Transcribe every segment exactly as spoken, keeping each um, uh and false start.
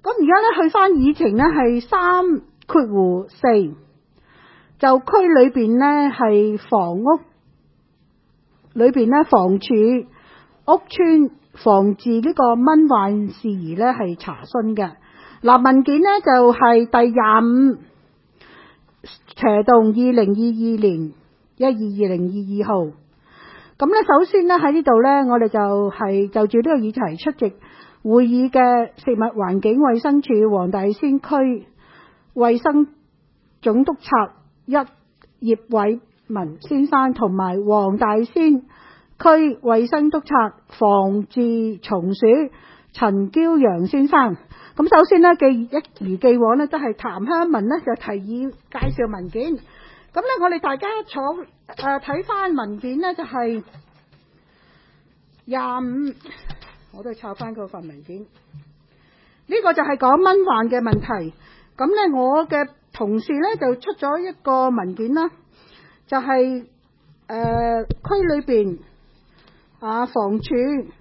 咁而家咧去翻議程咧係三括弧四，就區裏邊咧係房屋裏邊咧房署屋邨防治呢個蚊患事宜咧係查詢嘅。嗱，文件咧就係第廿五斜動二零二二年一二二零二二號。咁咧首先咧喺呢度咧，我哋就係就住呢個議題出席會議嘅食物環境衛生署黃大仙區衛生總督察一葉偉文先生同埋黃大仙區衛生督察防治蟲鼠陳嬌陽先生。咁首先呢，既一如既往呢，都係譚香文呢就提議介紹文件。咁呢，我哋大家坐誒睇翻文件呢，就係廿五，我都抄翻嗰份文件。呢、這個就係講蚊患嘅問題。咁呢，我嘅同事呢就出咗一個文件啦，就係、是、誒、呃、區裏邊啊房署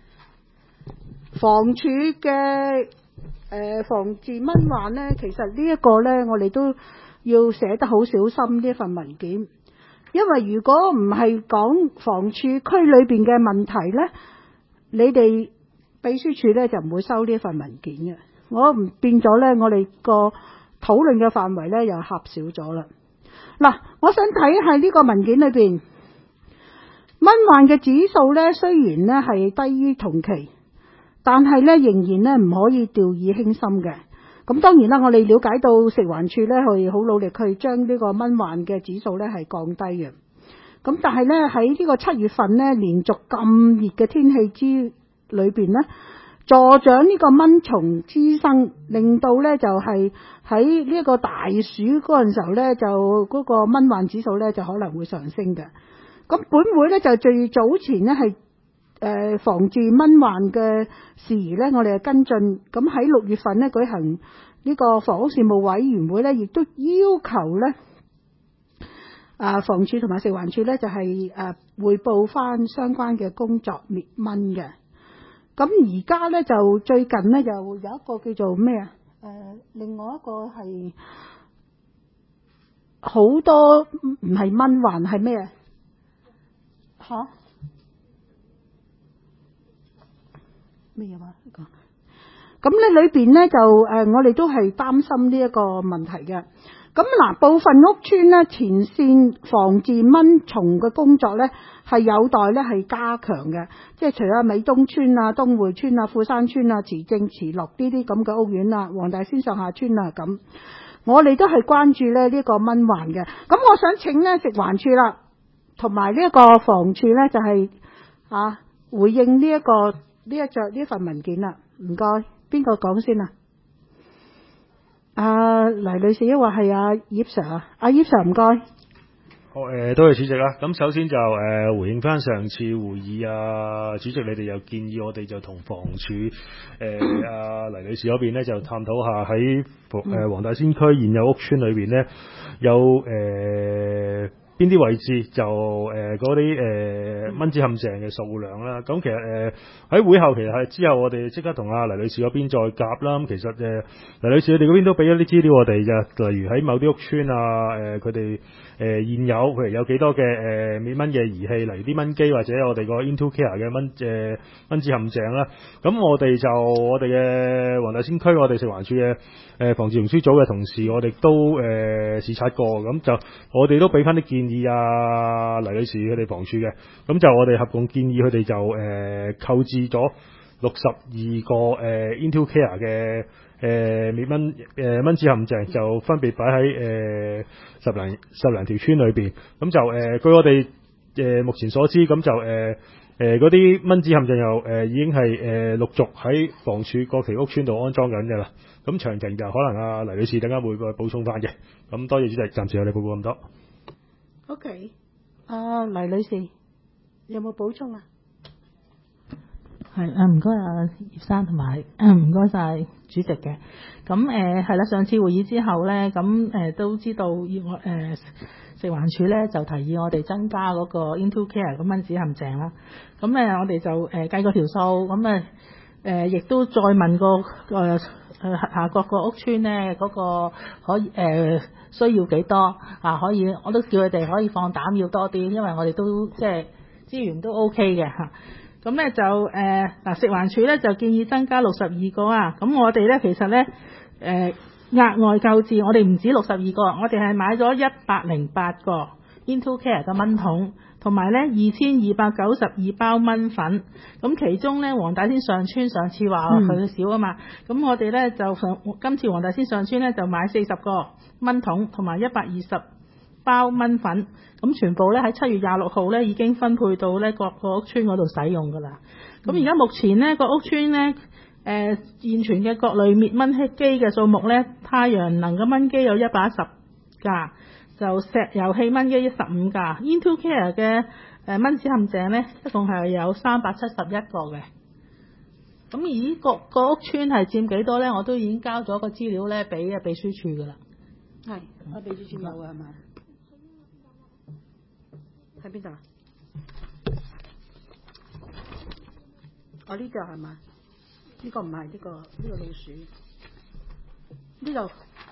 房署嘅。誒、呃，防治蚊患呢，其實呢一個呢，我哋都要寫得好小心呢份文件，因為如果唔係講房署區裏邊嘅問題呢，你哋秘書處呢就唔會收呢份文件嘅。我唔變咗呢，我哋個討論嘅範圍呢又狹小咗啦。嗱，我想睇下呢個文件裏邊蚊患嘅指數呢，雖然呢係低於同期。但係咧，仍然咧唔可以掉以輕心嘅。咁當然啦，我哋了解到食環署咧，佢好努力去將呢個蚊患嘅指數咧係降低嘅。咁但係咧喺呢個七月份咧，連續咁熱嘅天氣之裏邊咧，助長呢個蚊蟲滋生，令到咧就係喺呢一個大暑嗰陣時候咧，就嗰個蚊患指數咧就可能會上升嘅。咁本會咧就最早前咧係。誒，防治蚊患嘅事宜呢，我哋係跟進。咁喺六月份呢，舉行呢個房屋事務委員會呢，亦都要求呢啊，房署同埋食環署呢，就係誒匯報翻相關嘅工作滅蚊嘅。咁而家呢，就最近呢，就有一個叫做咩啊？誒、呃，另外一個係好多唔係蚊患係咩啊？吓？咩嘢話？咁咧裏邊咧就誒、呃，我哋都係擔心呢一個問題嘅。咁嗱，部分屋邨咧前線防治蚊蟲嘅工作咧係有待咧係加強嘅，即係除咗美東邨啊、東匯邨啊、富山邨啊、慈正、慈樂呢啲咁嘅屋苑啊、黃大仙上下邨啊咁，我哋都係關注咧呢個蚊患嘅。咁我想請咧食環署啦，同埋呢一個房署咧就係、是、啊回應呢、這、一個。呢一著呢份文件啦，唔該，邊個講先啊？阿黎女士，抑或係阿葉 Sir 啊？阿葉 Sir 唔該。 好誒，多謝主席啦。咁首先就誒、呃、回應翻上次會議啊，主席你哋又建議我哋就同房署誒阿黎女士嗰邊咧就探討下喺誒黃大仙區現有屋邨裏邊咧有誒。呃邊啲位置就誒嗰啲誒蚊子陷阱嘅數量啦，咁其實誒喺、呃、會後其實係之後我哋即刻同阿黎女士嗰邊再夾啦。咁其實誒、呃、黎女士你哋嗰邊都俾咗啲資料我哋嘅，例如喺某啲屋邨啊誒佢哋誒現有譬如有幾多嘅誒滅蚊嘅儀器，例如啲蚊機或者我哋個 IntoCare 嘅蚊誒、呃、蚊子陷阱啦。咁我哋就我哋嘅黃大仙區我哋食環署嘅誒防治蟲鼠組嘅同事，我哋都誒、呃、視察過，咁就我哋都俾翻啲建議。建議啊黎女士佢哋房署嘅，咁就我哋合共建議佢哋就誒購置咗六十二個誒、呃、IntoCare 嘅誒滅蚊誒蚊子陷阱，就分別擺喺誒十零十零條村裏邊。咁就誒、呃、據我哋誒、呃、目前所知，咁就誒誒嗰啲蚊子陷阱又誒、呃、已經係誒、呃、陸續喺房署各期屋邨度安裝緊嘅啦。咁詳情就可能啊黎女士等間會再補充翻嘅。咁多謝主席，暫時我哋報告咁多。 OK，阿、uh, 黎女士有冇補充啊？ 係啊，唔該啊葉生同埋唔該晒主席嘅。咁誒係啦，上次會議之後咧，咁誒、呃、都知道要我誒食環署咧就提議我哋增加嗰個 IntoCare 嘅蚊子陷阱啦。咁誒我哋就誒、呃、計過條數，咁誒誒亦都再問過誒誒下各個屋邨咧嗰個可以誒、呃、需要幾多啊？可以我都叫佢哋可以放膽要多啲，因為我哋都即係資源都 OK 嘅嚇。咁、啊、咧就誒嗱、呃、食環署咧就建議增加六十二個啊。咁我哋咧其實咧誒、呃、額外購置，我哋唔止六十二個，我哋係買咗一百零八個 Into Care 嘅蚊桶。同埋咧二千二百九十二包蚊粉，咁其中咧黃大仙上村上次話佢少啊嘛，咁、嗯、我哋咧就今次黃大仙上村咧就買四十個蚊桶，同埋一百二十包蚊粉，咁全部咧喺七月廿六號咧已經分配到咧各個屋邨嗰度使用噶啦。咁而家目前咧個屋邨咧誒現存嘅各類滅蚊機嘅數目咧，太陽能嘅蚊機有一百一十架。就石油氣蚊機十五架 ，Into Care 嘅誒蚊子陷阱咧，一共係有三百七十一個嘅。咁而個個屋邨係佔幾多咧？我都已經交咗個資料咧俾啊秘書處噶啦。係，我秘書處有嘅係咪？喺邊度啊？哦，呢個係咪？呢個唔係呢個呢個老鼠。呢度。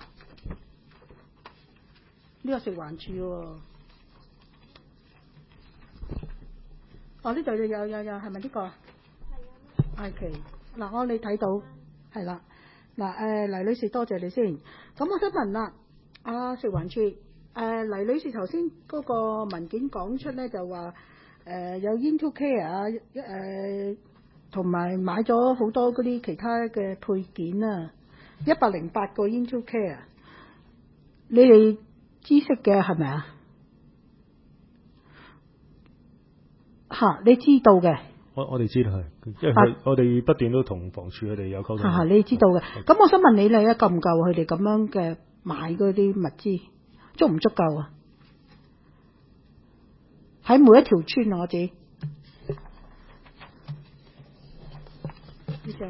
呢個食環署喎，哦呢度有有有係咪呢個？係啊。係嗱，我你睇到係啦，嗱誒黎女士多謝你先。咁我想問啦，啊食環署誒黎女士頭先嗰個文件講出咧就話誒、呃、有 Into Care 啊誒，同埋買咗好多嗰啲其他嘅配件啊，一百零八個 Into Care， 你哋知識嘅係咪啊？嚇，你知道嘅？我我哋知道係，因為佢我哋不斷都同房署佢哋有溝通。 嚇，你知道嘅。咁我想問你咧，夠唔夠佢哋咁樣嘅買嗰啲物資，足唔足夠啊？喺每一條村啊，我知。呢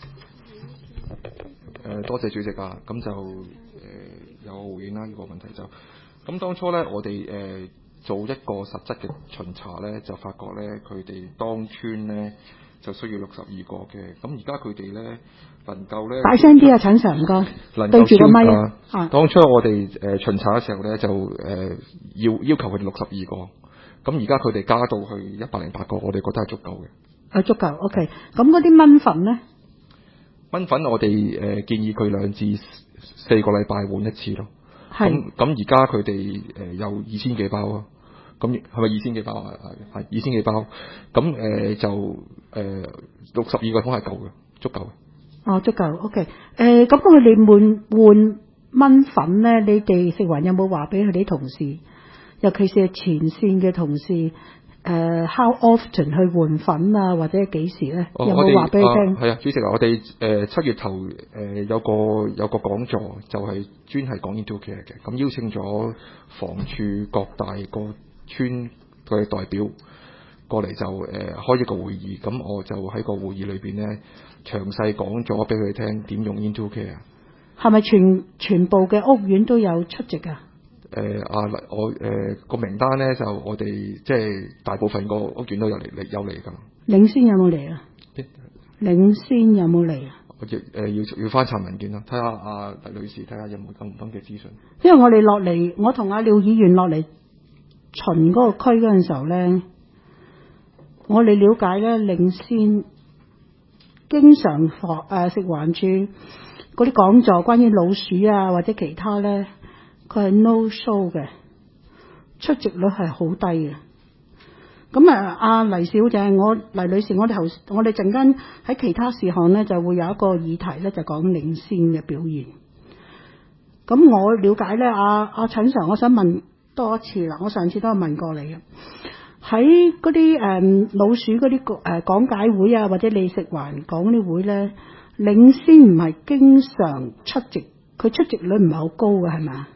誒多謝主席啊，咁就誒、呃、有回應啦呢個問題就，咁當初咧我哋誒、呃、做一個實質嘅巡查咧，就發覺咧佢哋當村咧就需要六十二個嘅，咁而家佢哋咧能夠咧大聲啲啊，陳 Sir 唔該，對住個咪啊。當初我哋誒、呃、巡查嘅時候咧就誒、呃、要要求佢哋六十二個，咁而家佢哋加到去一百零八個，我哋覺得係足夠嘅。係足夠 ，OK。咁嗰啲蚊粉咧？蚊粉我哋誒、呃、建議佢兩至四個禮拜換一次咯。係。咁咁而家佢哋誒有二千幾包啊。咁係咪二千幾包啊？係係二千幾包。咁誒、呃、就誒六十二個桶係夠嘅，足夠嘅。哦，足夠 OK。誒咁佢哋換換蚊粉咧，你哋食環有冇話俾佢哋同事，尤其是係前線嘅同事？誒、uh, how often 去換粉啊，或者幾時咧？哦、有冇話俾你聽？係啊，主席啊，我哋誒七月頭誒、呃、有個有個講座，就係、是、專係講 Into Care 嘅，咁邀請咗房署各大個村嘅代表過嚟就誒、呃、開一個會議，咁我就喺個會議裏邊咧詳細講咗俾佢聽點用 Into Care。係咪全全部嘅屋苑都有出席啊？誒、呃、啊！我誒個、呃、名單咧，就我哋即係大部分個屋苑都有嚟嚟有嚟㗎。領先有冇嚟啊？領先有冇嚟啊？我要誒、呃、要要翻查文件咯，睇下阿黎女士睇下有冇登唔登嘅資訊。因為我哋落嚟，我同阿廖議員落嚟巡嗰個區嗰陣時候咧，我哋了解咧領先經常學誒食環署嗰啲講座，關於老鼠啊或者其他咧。佢係 no show 嘅，出席率係好低嘅。咁啊，阿黎小姐，我黎女士，我哋頭我哋陣間喺其他事項咧就會有一個議題咧，就講領先嘅表現。咁我了解咧，阿阿陳 Sir，我想問多一次啦。我上次都係問過你嘅，喺嗰啲誒老鼠嗰啲誒講解會啊，或者你食環講啲會咧，領先唔係經常出席，佢出席率唔係好高嘅，係咪啊？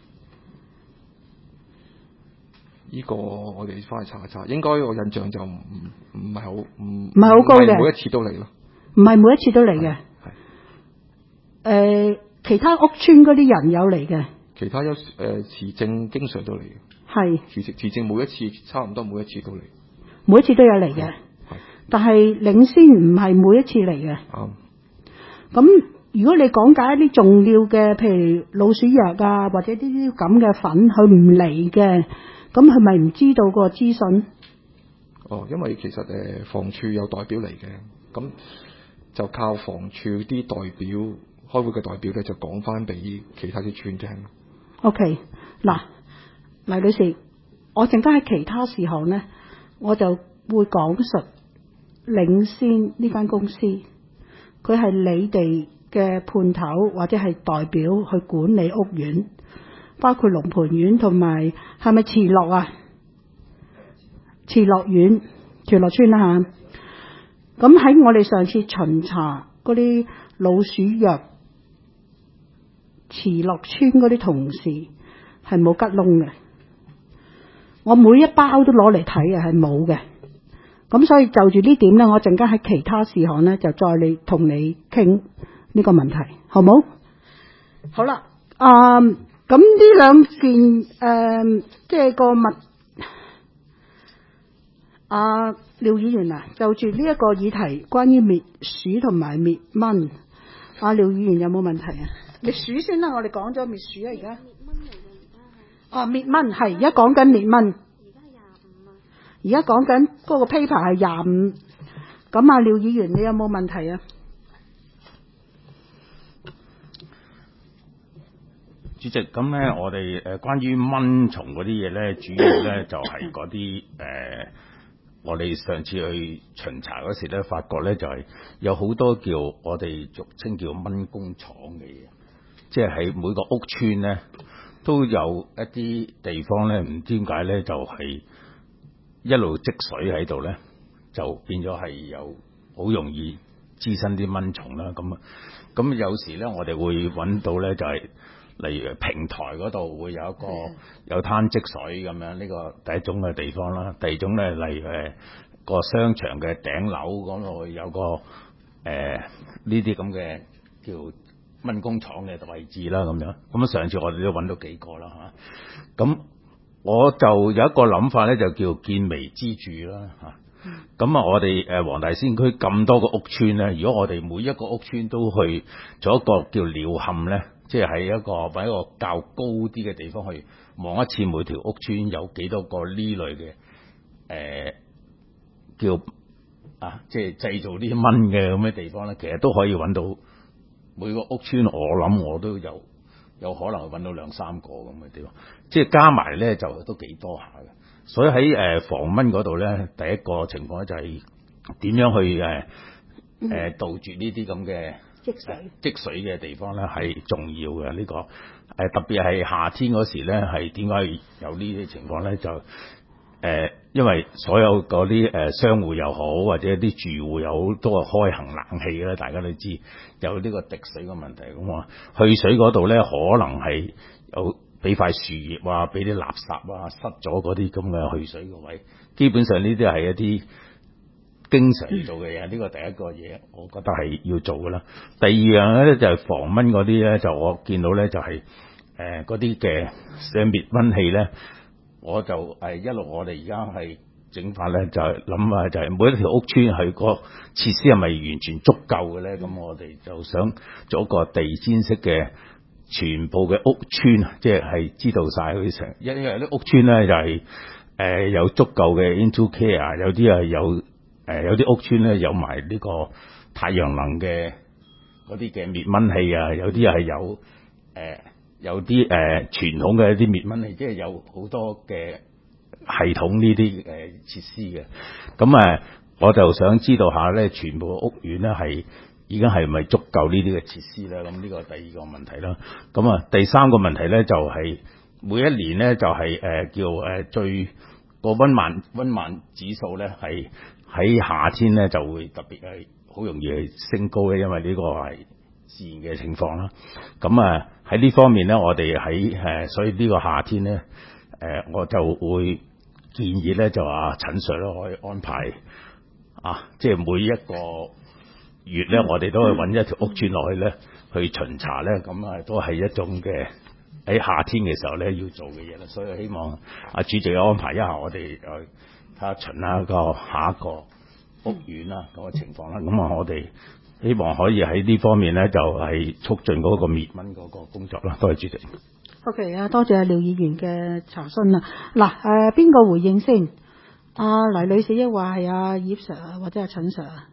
呢個我哋翻去查一查，應該我印象就唔唔唔係好唔唔係好高嘅，每一次都嚟咯，唔係每一次都嚟嘅。係誒、呃，其他屋村嗰啲人有嚟嘅，其他有誒、呃、持證經常都嚟嘅，係持持持證每一次差唔多每一次都嚟，每一次都有嚟嘅。係，但係領先唔係每一次嚟嘅。啱、嗯。咁如果你講解一啲重要嘅，譬如老鼠藥啊，或者呢啲咁嘅粉，佢唔嚟嘅，咁係咪唔知道個資訊？ 哦，因為其實誒房署有代表嚟嘅，咁就靠房署啲代表開會嘅代表咧，就講翻俾其他啲村聽。 OK， 嗱，黎女士，我陣間喺其他事項咧，我就會講述領先呢間公司，佢係你哋嘅判頭或者係代表去管理屋苑，包括龍蟠苑同埋係咪慈樂啊？慈樂苑、慈樂村啦嚇。咁喺我哋上次巡查嗰啲老鼠藥慈樂村嗰啲同事係冇吉窿嘅，我每一包都攞嚟睇嘅，係冇嘅。咁所以就住呢點咧，我陣間喺其他事項咧就再你同你傾呢個問題，好冇？好啦，啊、嗯，咁呢兩件誒、呃，即係個物啊，廖議員啊，就住呢一個議題，關於滅鼠同埋滅蚊，啊，廖議員有冇問題啊？滅鼠先啦，我哋講咗滅鼠啊，而家。哦，滅蚊係，而家講緊滅蚊。而家講緊嗰個 paper 係廿五，咁啊，廖議員你有冇問題啊？ 主席，咁咧我哋誒關於蚊蟲嗰啲嘢咧，主要咧就係嗰啲誒，我哋上次去巡查嗰時咧，發覺咧就係有好多叫我哋俗稱叫蚊工廠嘅嘢，即係喺每個屋邨咧都有一啲地方咧，唔知點解咧就係一路積水喺度咧，就變咗係有好容易滋生啲蚊蟲啦。咁啊，咁有時咧我哋會揾到咧就係、是。例如平台嗰度會有一個有灘積水咁樣，呢個第一種嘅地方啦。第二種咧，例如誒個商場嘅頂樓嗰度有個誒呢啲咁嘅叫蚊工廠嘅位置啦，咁樣。咁上次我哋都揾到幾個啦嚇。咁我就有一個諗法咧，就叫見微知著啦嚇。咁啊，我哋誒黃大仙區咁多個屋邨咧，如果我哋每一個屋邨都去做一個叫鳥瞰咧。即係喺一個喺一個較高啲嘅地方去望一次每條屋邨有幾多個呢類嘅誒、呃、叫啊，即係製造啲蚊嘅咁嘅地方咧，其實都可以揾到每個屋邨。我諗我都有有可能揾到兩三個咁嘅地方，即係加埋咧就都幾多下嘅。所以喺誒、呃、防蚊嗰度咧，第一個情況咧就係點樣去誒誒、呃、杜絕呢啲咁嘅。積水積水嘅地方咧係重要嘅，呢、這個誒、呃、特別係夏天嗰時咧係點解有呢啲情況咧？就誒、呃、因為所有嗰啲誒商戶又好或者啲住戶又好都係開行冷氣嘅，大家都知有呢個滴水嘅問題。咁啊去水嗰度咧可能係有俾塊樹葉啊，俾啲垃圾啊塞咗嗰啲咁嘅去水嘅位。基本上呢啲係一啲經常做嘅嘢，呢個第一個嘢，我覺得係要做嘅啦。第二樣咧就係防蚊嗰啲咧，就我見到咧就係誒嗰啲嘅嘅滅蚊器咧，我就誒一路我哋而家係整法咧，就係諗啊，就係每一條屋邨係個設施係咪完全足夠嘅咧？咁我哋就想做一個地氈式嘅全部嘅屋邨，即係係知道晒佢成，因為啲屋邨咧就係誒有足夠嘅 into care， 有啲係有。誒、呃、有啲屋邨咧有埋呢個太陽能嘅嗰啲嘅滅蚊器啊，有啲係有誒、呃、有啲誒、呃、傳統嘅一啲滅蚊器，即係有好多嘅系統呢啲誒設施嘅。咁誒、呃、我就想知道下咧，全部屋苑咧係已經係咪足夠呢啲嘅設施咧？咁呢個第二個問題啦。咁啊第三個問題咧就係、是、每一年咧就係、是、誒、呃、叫誒、呃、最個溫慢溫慢指數咧係。喺夏天咧就會特別係好容易去升高咧，因為呢個係自然嘅情況啦。咁啊喺呢方面咧，我哋喺誒，所以呢個夏天咧，誒、呃、我就會建議咧就話陳 Sir 咧可以安排啊，即係每一個月咧，我哋都去揾一條屋邨落去咧去巡查咧，咁啊都係一種嘅喺夏天嘅時候咧要做嘅嘢啦。所以希望阿主席安排一下我哋誒。睇下巡下個下一個屋苑啦，嗰個情況啦。咁啊，我哋希望可以喺呢方面咧就係、是、促進嗰個滅蚊嗰個工作啦。多謝主席。 OK 啊，多謝廖議員嘅查詢啊。嗱誒，邊個回應先？阿黎女士抑或係阿葉 Sir 或者阿陳 Sir 啊？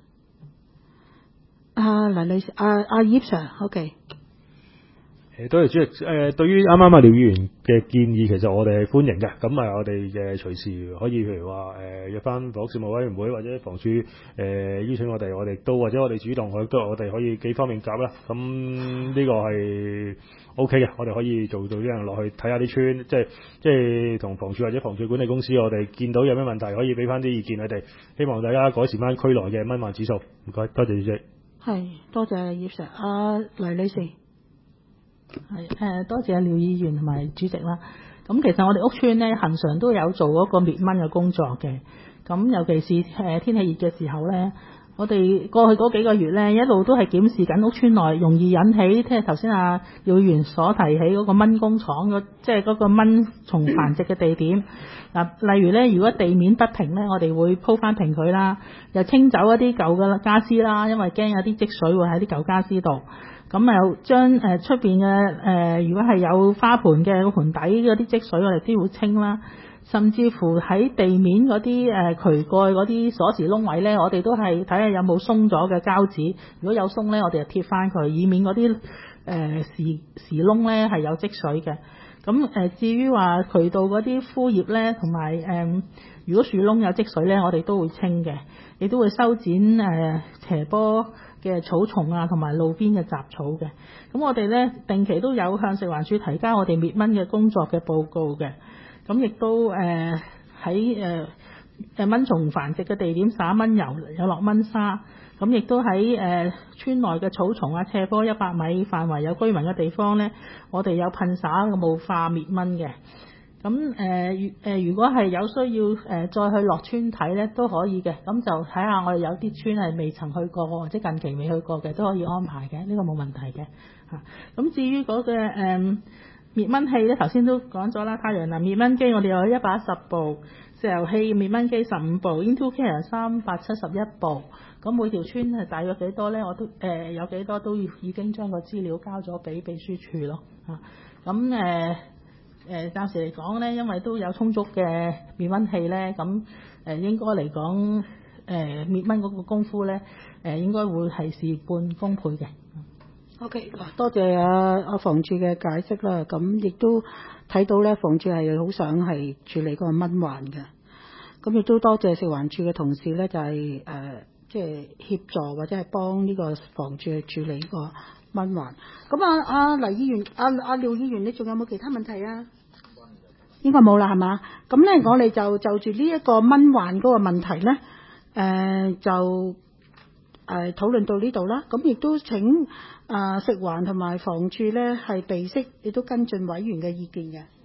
阿黎女士，阿阿葉 Sir，OK。 誒，多謝主席。誒、呃，對於啱啱阿廖議員嘅建議，其實我哋係歡迎嘅。咁啊，我哋誒隨時可以譬如話誒、呃、約翻房屋事務委員會或者房署誒、呃、邀請我哋，我哋都或者我哋主動去都我哋可以幾方面夾啦。咁呢個係 O K 嘅，我哋可以做到呢樣落去睇下啲村，即係即係同房署或者房署管理公司，我哋見到有咩問題，可以俾翻啲意見佢哋，希望大家改善翻區內嘅蚊患指數。唔該，多謝主席。 係，多謝葉 Sir。阿黎女士。 係誒，多謝廖議員同埋主席啦。咁其實我哋屋邨咧，恆常都有做嗰個滅蚊嘅工作嘅。咁尤其是誒天氣熱嘅時候咧，我哋過去嗰幾個月咧，一路都係檢視緊屋邨內容易引起，即係頭先阿廖議員所提起嗰個蚊工廠，即係嗰個蚊蟲繁殖嘅地點。嗱，例如咧，如果地面不平咧，我哋會鋪翻平佢啦，又清走一啲舊嘅傢俬啦，因為驚有啲積水會喺啲舊傢俬度。咁又將誒出邊嘅誒，如果係有花盆嘅盆底嗰啲積水，我哋都會清啦。甚至乎喺地面嗰啲誒渠蓋嗰啲鎖匙窿位咧，我哋都係睇下有冇鬆咗嘅膠紙。如果有鬆咧，我哋就貼翻佢，以免嗰啲誒匙匙窿咧係有積水嘅。咁誒至於話渠道嗰啲枯葉咧，同埋誒如果樹窿有積水咧，我哋都會清嘅，亦都會修剪誒、呃、斜坡嘅草叢啊，同埋路邊嘅雜草嘅。咁我哋咧定期都有向食環署提交我哋滅蚊嘅工作嘅報告嘅。咁亦都誒喺誒誒蚊蟲繁殖嘅地點灑蚊油，有落蚊砂。咁亦都喺誒村內嘅草叢啊、斜坡一百米範圍有居民嘅地方咧，我哋有噴灑嘅霧化滅蚊嘅。咁誒誒，如果係有需要誒、呃、再去落村睇咧，都可以嘅。咁就睇下我哋有啲村係未曾去過，或者近期未去過嘅，都可以安排嘅。呢、這個冇問題嘅嚇。咁、啊、至於嗰、那個誒、呃、滅蚊器咧，頭先都講咗啦。太陽能滅蚊機我哋有一百一十部，石油氣滅蚊機十五部 ，IntoCare 三百七十一部。咁每條村係大約幾多咧？我都誒、呃、有幾多都已經將個資料交咗俾秘書處咯嚇。咁誒誒暫時嚟講咧，因為都有充足嘅滅蚊器咧，咁誒、呃、應該嚟講誒、呃、滅蚊嗰個功夫咧，誒、呃、應該會係事半功倍嘅。 OK，多謝阿阿房署嘅解釋啦。咁亦都睇到咧，房署係好想係處理嗰個蚊患嘅。咁亦都多謝食環署嘅同事咧，就係、是、誒。呃即係協助或者係幫呢個房署去處理呢個蚊患。咁啊，阿黎議員、阿阿廖議員，你仲有冇其他問題啊？應該冇啦，係嘛？咁咧，我哋就就住呢一個蚊患嗰個問題咧，誒、呃、就誒、呃、討論到呢度啦。咁亦都請啊、呃、食環同埋房署咧係備悉，亦都跟進委員嘅意見嘅。